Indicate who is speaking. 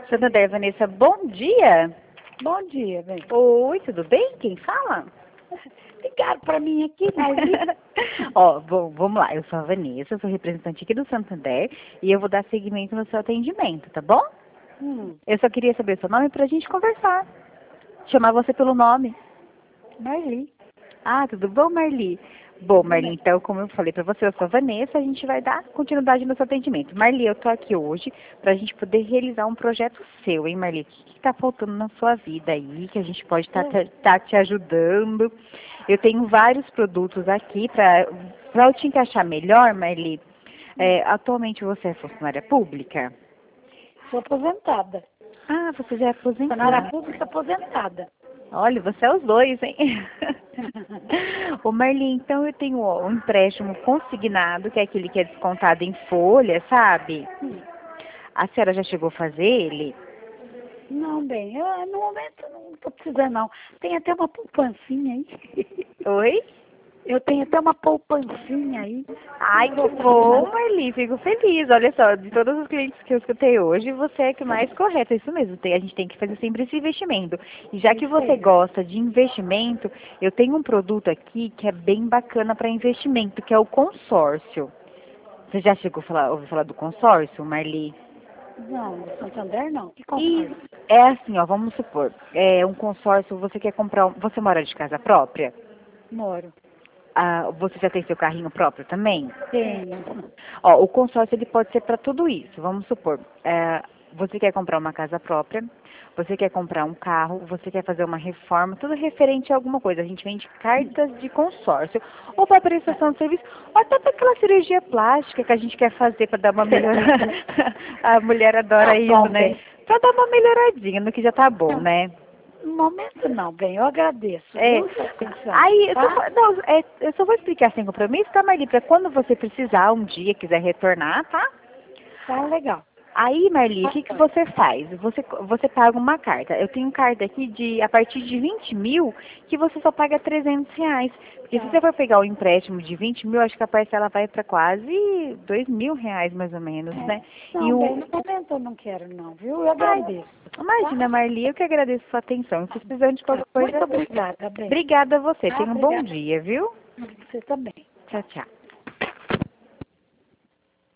Speaker 1: Santander, Vanessa, bom dia.
Speaker 2: Bom dia, bem.
Speaker 1: Oi, tudo bem? Quem fala?
Speaker 2: Ligaram para mim aqui, mas...
Speaker 1: Ó, bom, vamos lá. Eu sou a Vanessa, sou representante aqui do Santander e eu vou dar seguimento no seu atendimento, tá bom? Eu só queria saber seu nome pra gente conversar. Chamar você pelo nome.
Speaker 2: Marli.
Speaker 1: Ah, tudo bom, Marli? Bom, Marli, então, como eu falei pra você, eu sou a Vanessa, a gente vai dar continuidade no seu atendimento. Marli, eu tô aqui hoje pra gente poder realizar um projeto seu, hein, Marli? O que tá faltando na sua vida aí, que a gente pode tá te ajudando? Eu tenho vários produtos aqui pra eu te encaixar melhor, Marli. Atualmente você é funcionária pública?
Speaker 2: Sou aposentada.
Speaker 1: Ah, você já é aposentada.
Speaker 2: Funcionária pública aposentada.
Speaker 1: Olha, você é os dois, hein? Ô Marli, então eu tenho um empréstimo consignado, que é aquele que é descontado em folha, sabe? A senhora já chegou a fazer ele?
Speaker 2: Não, bem, eu, no momento não estou precisando, não. Tem até uma poupancinha aí.
Speaker 1: Oi?
Speaker 2: Eu tenho até uma poupancinha aí.
Speaker 1: Ai, que bom, Marli, fico feliz. Olha só, de todos os clientes que eu escutei hoje, você é que mais correta, é isso mesmo. A gente tem que fazer sempre esse investimento. E já que você gosta de investimento, eu tenho um produto aqui que é bem bacana para investimento, que é o consórcio. Você já chegou a ouvir falar do consórcio, Marli?
Speaker 2: Não, do Santander não. Que
Speaker 1: E
Speaker 2: consórcio?
Speaker 1: é assim, ó, vamos supor, um consórcio, você quer comprar, você mora de casa própria?
Speaker 2: Moro.
Speaker 1: Ah, você já tem seu carrinho próprio também?
Speaker 2: Tenho.
Speaker 1: Ó, o consórcio ele pode ser para tudo isso. Vamos supor, você quer comprar uma casa própria, você quer comprar um carro, você quer fazer uma reforma, tudo referente a alguma coisa. A gente vende cartas de consórcio, ou para prestação de serviço, ou até para aquela cirurgia plástica que a gente quer fazer para dar uma melhorada. A mulher adora isso, né? Para dar uma melhoradinha no que já tá bom, né?
Speaker 2: No momento não, bem, eu agradeço.
Speaker 1: Aí, eu só vou explicar sem compromisso, tá, Marli? Para quando você precisar, um dia, quiser retornar, tá?
Speaker 2: Tá legal.
Speaker 1: Aí, Marli, o que você faz? Você paga uma carta. Eu tenho carta aqui a partir de 20 mil, que você só paga R$ 300. Porque se você for pegar o empréstimo de 20 mil, acho que a parcela vai para quase R$ 2.000, mais ou menos, né?
Speaker 2: Não, bem, no momento eu não quero não, viu? Eu agradeço.
Speaker 1: Imagina, Marli, eu que agradeço a sua atenção. Se precisando de qualquer coisa...
Speaker 2: Muito obrigada, bem.
Speaker 1: Obrigada a você. Tenha um bom dia, viu?
Speaker 2: Você também.
Speaker 1: Tchau, tchau.